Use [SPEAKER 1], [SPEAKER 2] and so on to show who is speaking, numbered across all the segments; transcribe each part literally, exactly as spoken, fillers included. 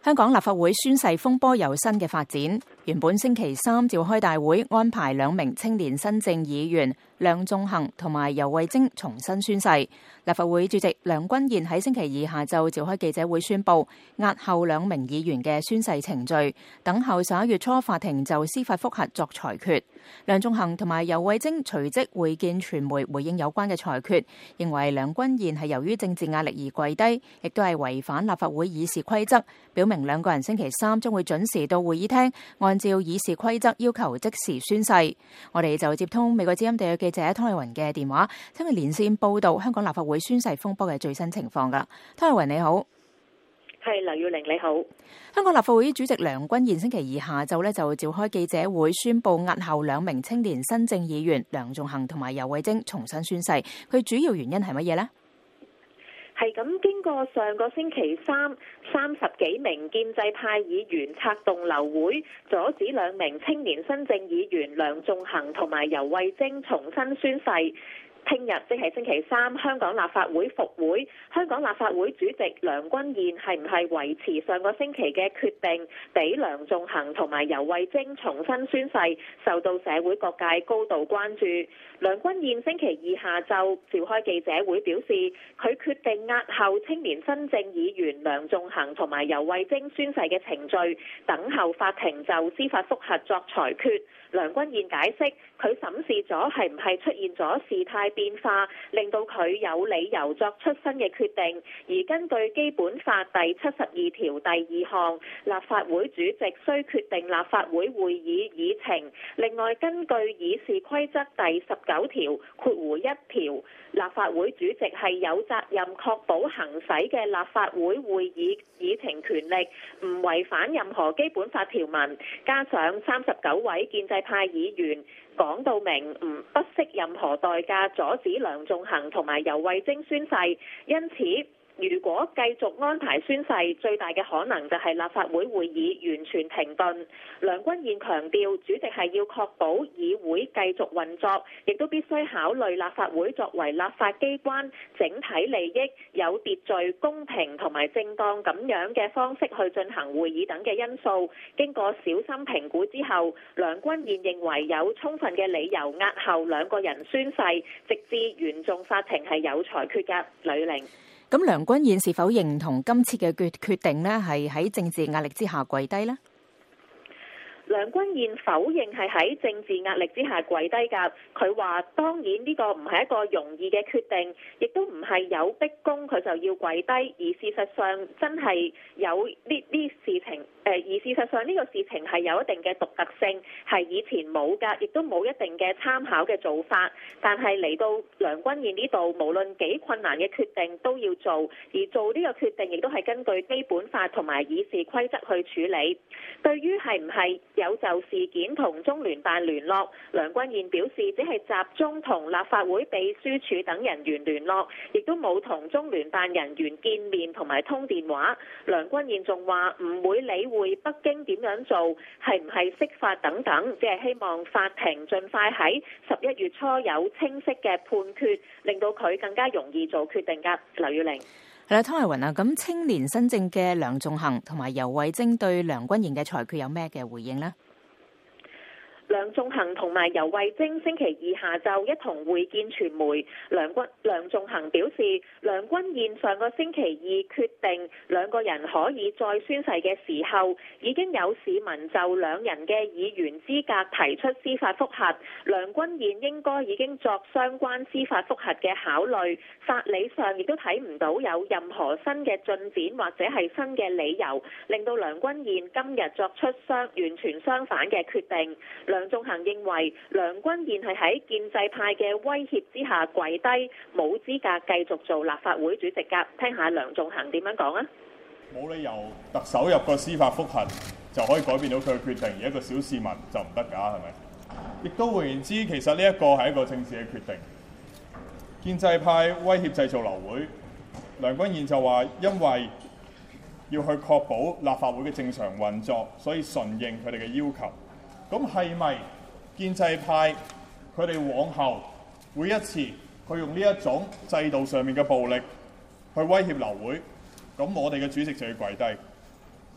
[SPEAKER 1] 香港立法會宣誓風波有新嘅發展，原本星期三召開大會安排兩名青年新政議員梁頌恆同埋游蕙禎重新宣誓。立法會主席梁君彥喺星期二下晝召開記者會宣布押後兩名議員嘅宣誓程序，等候十一月初法庭就司法覆核作裁決。梁頌恆同埋游蕙禎隨即會見傳媒回應有關嘅裁決，認為梁君彥係由於政治壓力而跪低，亦都係違反立法會議事規則，表明兩個人星期三將會準時到會議廳，按照議事規則要求即時宣誓。我哋就接通美國之音地約記者湯麗雲嘅電話，聽佢連線報道香港立法會宣誓風波嘅最新情況噶。湯麗雲你好。
[SPEAKER 2] 係劉耀玲你好。
[SPEAKER 1] 香港立法會主席梁君彥星期二下晝咧就召開記者會，宣布押後兩名青年新政議員梁頌恆同埋游蕙禎重新宣誓。佢主要原因係乜嘢呢？
[SPEAKER 2] 係咁，經過上個星期三三十幾名建制派議員策動流會，阻止兩名青年新政議員梁頌恆同埋游蕙禎重新宣誓。聽日即係星期三，香港立法會復會，香港立法會主席梁君彥係唔係維持上個星期嘅決定，俾梁頌恆同埋游蕙禎重新宣誓，受到社會各界高度關注。梁君彥星期二下晝召開記者會表示，佢決定押後青年新政議員梁頌恆同埋游蕙禎宣誓嘅程序，等候法庭就司法覆核作裁決。梁君彥解釋，佢審視咗係唔係出現咗事態變化，令到佢有理由作出新嘅決定。而根據基本法第七十二條第二項，立法會主席須決定立法會會議議程。另外，根據議事規則第十九條括弧一條，立法會主席係有責任確保行使嘅立法會會議議程權力唔違反任何基本法條文。加上三十九位建制派議員講到明唔不惜任何代價阻止梁頌恆同埋游蕙禎宣誓，因此如果繼續安排宣誓，最大嘅可能就係立法會會議完全停頓。梁君彥強調，主席係要確保議會繼續運作，亦都必須考慮立法會作為立法機關整體利益有秩序、公平同埋正當咁樣嘅方式去進行會議等嘅因素。經過小心評估之後，梁君彥認為有充分嘅理由押後兩個人宣誓，直至原訟法庭係有裁決嘅。呂玲。
[SPEAKER 1] 咁梁君彥是否認同今次嘅決決定呢？係喺政治壓力之下跪低呢？
[SPEAKER 2] 梁君彥否認係喺政治壓力之下跪低㗎。佢話當然呢個唔係一個容易嘅決定，亦都唔係有逼宮佢就要跪低，而事實上真係有呢啲事情，誒而事實上呢個事情係有一定嘅獨特性，係以前冇㗎，亦都冇一定嘅參考嘅做法。但係嚟到梁君彥呢度，無論幾困難嘅決定都要做，而做呢個決定亦都係根據基本法同埋議事規則去處理。對於係唔係有就事件同中聯辦聯絡，梁君彥表示只係集中同立法會秘書處等人員聯絡，亦都冇同中聯辦人員見面同埋通電話。梁君彥仲話唔會理會北京點樣做，係唔係釋法等等，只係希望法庭盡快喺十一月初有清晰嘅判決，令到佢更加容易做決定㗎。劉耀玲。
[SPEAKER 1] 係啦，湯麗雲啊，咁青年新政嘅梁頌恆同埋游蕙禎對梁君彥嘅裁決有咩嘅回應呢？
[SPEAKER 2] 梁頌恆同埋游蕙禎星期二下晝一同會見傳媒。梁君梁頌恆表示，梁君彥上個星期二決定兩個人可以再宣誓嘅時候，已經有市民就兩人嘅議員資格提出司法覆核。梁君彥應該已經作相關司法覆核嘅考慮，法理上亦都睇唔到有任何新嘅進展或者係新嘅理由，令到梁君彥今日作出相完全相反嘅決定。梁頌恆認為梁君彥係喺建制派嘅威脅之下跪低，冇資格繼續做立法會主席㗎。聽下梁頌恆點樣講啊！
[SPEAKER 3] 冇理由特首入個司法覆核就可以改變到佢嘅決定，而一個小市民就唔得㗎，係咪？亦都換言之，其實呢一個係一個政治嘅決定。建制派威脅製造流會，梁君彥就話因為要去確保立法會嘅正常運作，所以順應佢哋嘅要求。咁係咪建制派佢哋往後每一次佢用呢一種制度上面嘅暴力去威脅流會，咁我哋嘅主席就要跪低。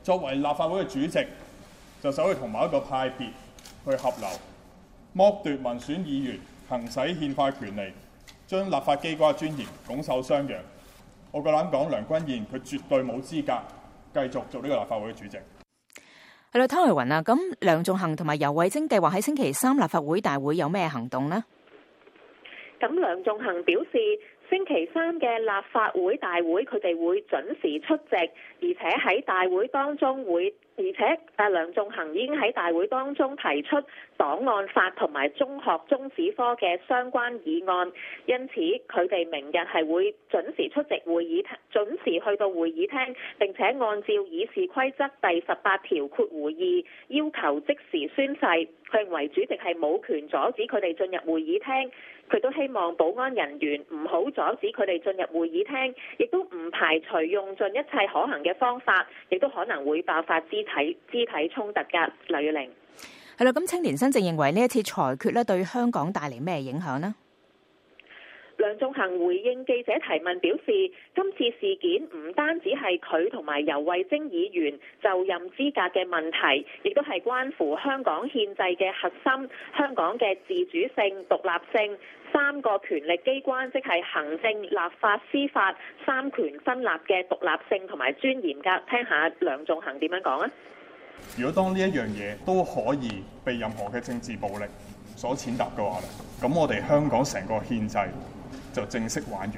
[SPEAKER 3] 作為立法會嘅主席，就走去同某一個派別去合流，剝奪民選議員行使憲法權利，將立法機關尊嚴拱手相讓。我夠膽講，梁君彥佢絕對冇資格繼續做呢個立法會嘅主席。
[SPEAKER 1] 係啦，湯慧雲啊，咁梁頌恆同埋游蕙禎計劃喺星期三立法會大會有咩行動呢？
[SPEAKER 2] 咁梁頌恆表示，星期三嘅立法會大會佢哋會準時出席，而且喺大會當中會，而且啊梁頌恆已經喺大會當中提出檔案法同埋中學中史科嘅相關議案，因此佢哋明日係會準時出席會議，準時去到會議廳，並且按照議事規則第十八條括弧二要求即時宣誓。佢認為主席係冇權阻止佢哋進入會議廳，佢都希望保安人員唔好阻止佢哋進入會議廳，亦都唔排除用盡一切可行嘅方法，亦都可能會爆發肢體肢體衝突㗎。劉月玲。
[SPEAKER 1] 係啦，咁青年新政認為呢一次裁決咧對香港帶嚟咩影響呢？
[SPEAKER 2] 梁頌恆回應記者提問表示，今次事件唔單止係佢同埋游蕙禎議員就任資格嘅問題，亦都係關乎香港憲制嘅核心，香港嘅自主性、獨立性，三個權力機關即係行政、立法、司法三權分立嘅獨立性同埋尊嚴㗎。聽下梁頌恆點樣講啊！
[SPEAKER 3] 如果當呢一樣嘢都可以被任何嘅政治暴力所踐踏嘅話咧，咁我哋香港成個憲制就正式玩完。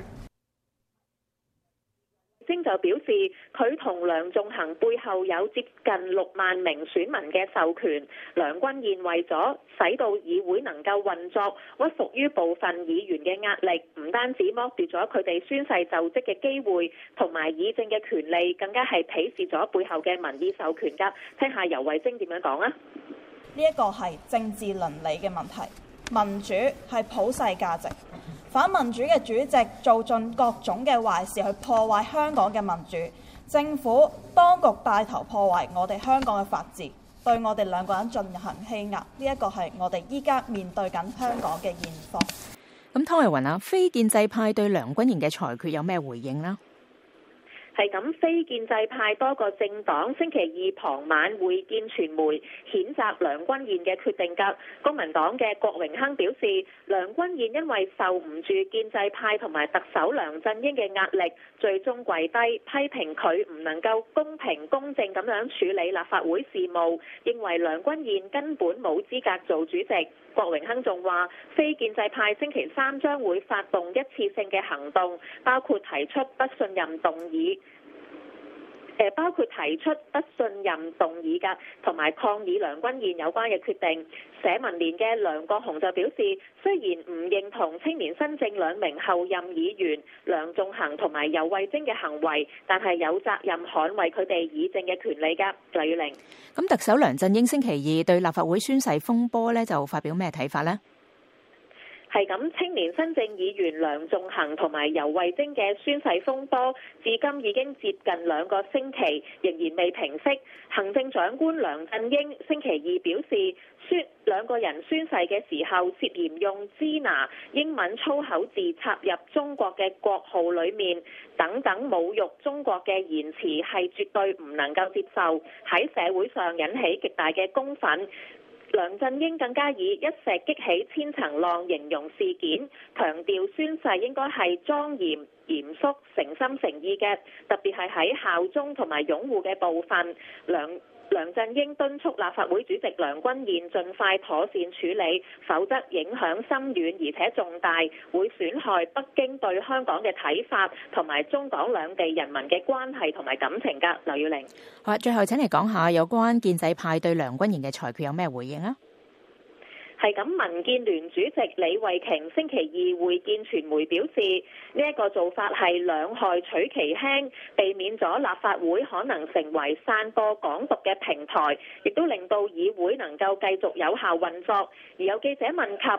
[SPEAKER 2] 禎就表示，佢同梁頌恆背後有接近六萬名選民嘅授權。梁君彥為咗使到議會能夠運作，屈服於部分議員嘅壓力，唔單止剝奪咗佢哋宣誓就職嘅機會同埋議政嘅權利，更加係鄙視咗背後嘅民意授權㗎。聽下游蕙禎點樣講啊？
[SPEAKER 4] 呢一個係政治倫理嘅問題，民主係普世價值。反民主嘅主席做盡各種嘅壞事去破壞香港嘅民主，政府當局帶頭破壞我哋香港嘅法治，對我哋兩個人進行欺壓，呢一個係我哋依家面對緊香港嘅現況。
[SPEAKER 1] 咁湯慧雲啊，非建制派對梁君彥嘅裁決有咩回應呢？
[SPEAKER 2] 係咁，非建制派多個政黨星期二傍晚會見傳媒，譴責梁君彥嘅決定㗎。公民黨嘅郭榮鏗表示，梁君彥因為受唔住建制派同埋特首梁振英嘅壓力，最終跪低，批評佢唔能夠公平公正咁樣處理立法會事務，認為梁君彥根本冇資格做主席。郭榮鏗仲話，非建制派星期三將會發動一次性嘅行動，包括提出不信任動議。誒包括提出不信任動議㗎，同埋抗議梁君彥有關嘅決定。社民連嘅梁國雄就表示，雖然唔認同青年新政兩名候任議員梁頌恆同埋游蕙禎嘅行為，但係有責任捍衛佢哋議政嘅權利㗎。黎月玲。咁
[SPEAKER 1] 特首梁振英星期二對立法會宣誓風波呢，就發表咩睇法呢？
[SPEAKER 2] 係咁，青年新政議員梁頌恆同埋游蕙禎嘅宣誓風波，至今已經接近兩個星期，仍然未平息。行政長官梁振英星期二表示，宣兩個人宣誓嘅時候涉嫌用支那英文粗口字插入中國嘅國號裡面，等等侮辱中國嘅言辭係絕對唔能夠接受，喺社會上引起極大嘅公憤。梁振英更加以一石激起千層浪形容事件，強調宣誓應該係莊嚴、嚴肅、誠心誠意嘅，特別係喺效忠同埋擁護嘅部分。梁梁振英敦促立法會主席梁君彥盡快妥善處理，否則影響深遠而且重大，會損害北京對香港嘅睇法同埋中港兩地人民嘅關係同埋感情㗎。劉耀玲。
[SPEAKER 1] 好，最後請你講下有關建制派對梁君彥嘅裁決有咩回應啊？
[SPEAKER 2] 係咁，民建聯主席李慧瓊星期二會見傳媒表示，呢一個做法係兩害取其輕，避免咗立法會可能成為散播港獨嘅平台，亦都令到議會能夠繼續有效運作。而有記者問及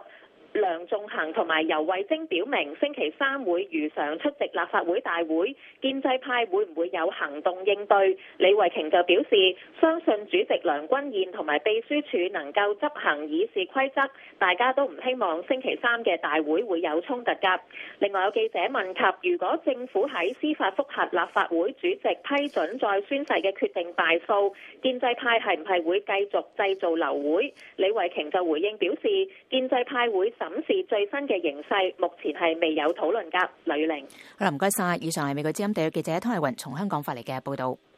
[SPEAKER 2] 梁頌恆同埋游蕙禎表明星期三會如常出席立法會大會，建制派會唔會有行動應對？李慧瓊就表示相信主席梁君彥同埋秘書處能夠執行議事規則，大家都唔希望星期三嘅大會會有衝突㗎。另外有記者問及，如果政府喺司法覆核立法會主席批准再宣誓嘅決定敗訴，建制派係唔係會繼續製造流會？李慧瓊就回應表示，建制派會審視最新嘅形勢，目前係未有討論㗎。呂玲，
[SPEAKER 1] 好啦，唔該晒。以上係美國之音地嘅記者湯麗雲從香港發嚟嘅報導。